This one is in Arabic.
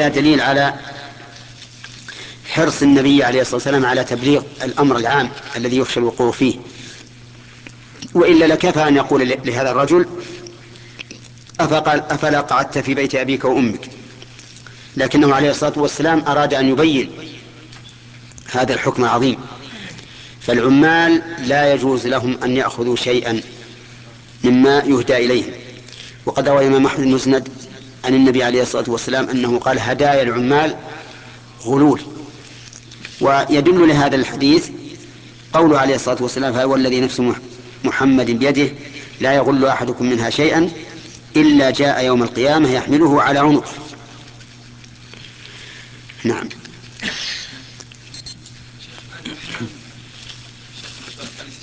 دليل على حرص النبي عليه الصلاة والسلام على تبليغ الأمر العام الذي يخشى الوقوع فيه، وإلا لكفى أن يقول لهذا الرجل: أفلا قعدت في بيت أبيك وأمك. لكنه عليه الصلاة والسلام أراد أن يبين هذا الحكم العظيم. فالعمال لا يجوز لهم أن يأخذوا شيئا مما يهدى إليهم. وقد روى الإمام أحمد المسند عن النبي عليه الصلاة والسلام أنه قال: هدايا العمال غلول. ويدل لهذا الحديث قوله عليه الصلاة والسلام: فهو الذي نفس محمد بيده لا يغل أحدكم منها شيئا إلا جاء يوم القيامة يحمله على عنقه. نعم.